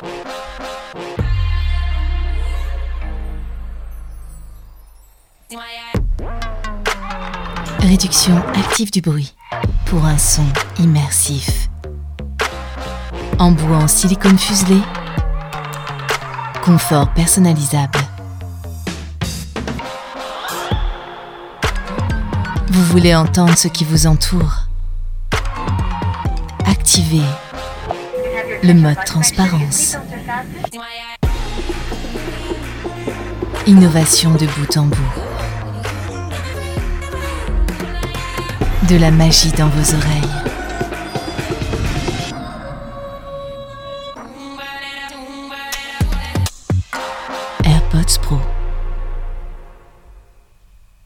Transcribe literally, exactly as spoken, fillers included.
Réduction active du bruit pour un son immersif. Embout en silicone fuselé. Confort personnalisable. Vous voulez entendre ce qui vous entoure? Activez le mode transparence. Innovation de bout en bout. De la magie dans vos oreilles. AirPods Pro.